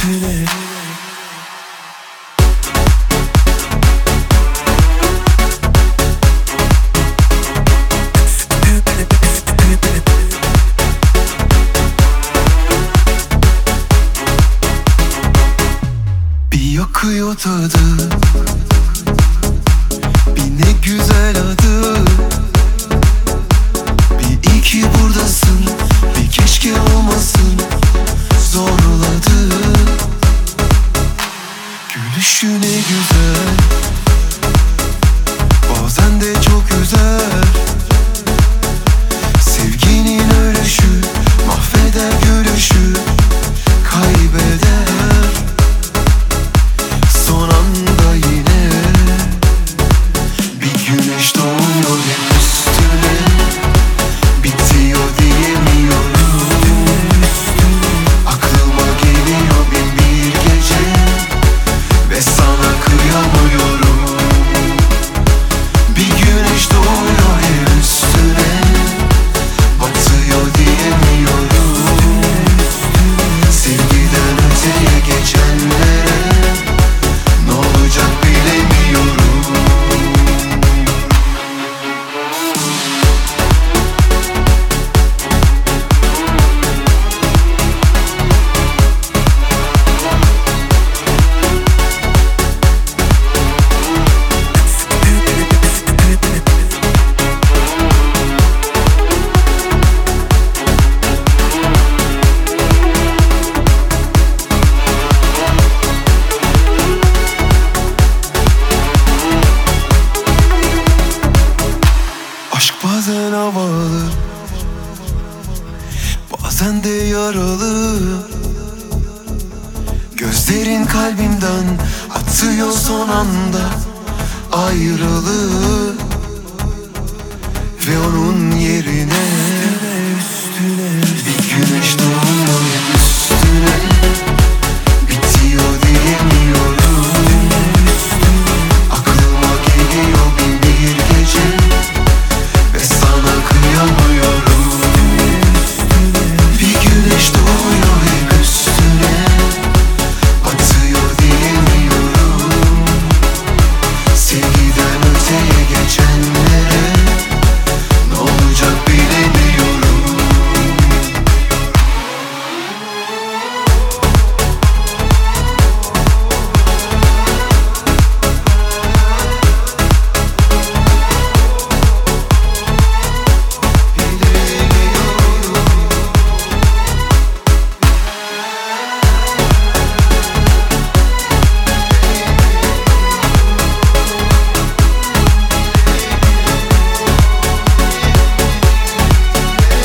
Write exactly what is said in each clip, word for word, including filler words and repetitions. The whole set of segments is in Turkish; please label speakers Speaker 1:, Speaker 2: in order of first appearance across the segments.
Speaker 1: üstüne.
Speaker 2: Bir yakıyor tadı, bir ne güzel adı. Bir iyi ki buradasın, bir keşke olmasın. Zorladı, gülüşü ne güzel, bazen de çok üzer. Sevginin ölüşü mahveder gülüşü, kaybeder. Son anda yine bir güneş doğuyor hep üstüne. Bitiyor diyemiyorum, aklıma geliyor bin bir gece ve sana kıyamıyorum. Bir güneş doğuyor hep üstüne, batıyor diyemiyorum. Sevgiden öteye geçenlere ne olacak bilemiyorum. Aşk bazen havalı, bazen de yaralı. Gözlerin kalbimden atıyor son anda ayrılığı. Ve onun yerine bir güneş doğuyor hep üstüne. Bitiyor diyemiyorum, aklıma geliyor bin bir gece ve sana kıyamıyorum. Bir güneş doğuyor hep üstüne, batıyor diyemiyorum. Sevgiden öteye geçenlere ne olacak bilemiyorum.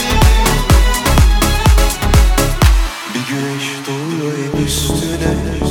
Speaker 2: Bir güneş doğuyor hep üstüne.